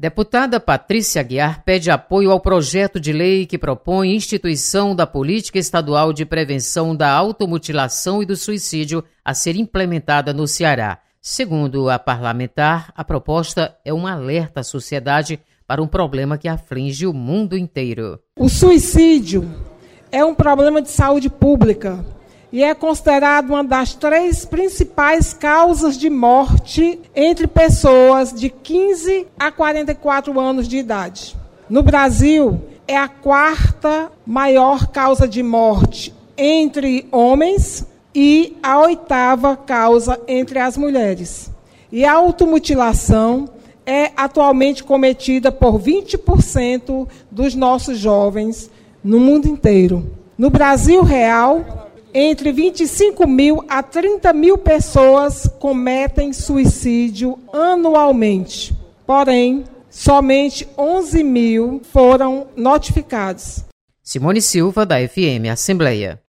Deputada Patrícia Aguiar pede apoio ao projeto de lei que propõe instituição da Política Estadual de Prevenção da Automutilação e do Suicídio a ser implementada no Ceará. Segundo a parlamentar, a proposta é um alerta à sociedade para um problema que aflige o mundo inteiro. O suicídio é um problema de saúde pública e é considerado uma das 3 principais causas de morte entre pessoas de 15 a 44 anos de idade. No Brasil, é a 4ª maior causa de morte entre homens e a 8ª causa entre as mulheres. E a automutilação é atualmente cometida por 20% dos nossos jovens no mundo inteiro. No Brasil real, entre 25 mil a 30 mil pessoas cometem suicídio anualmente. Porém, somente 11 mil foram notificados. Simone Silva, da FM Assembleia.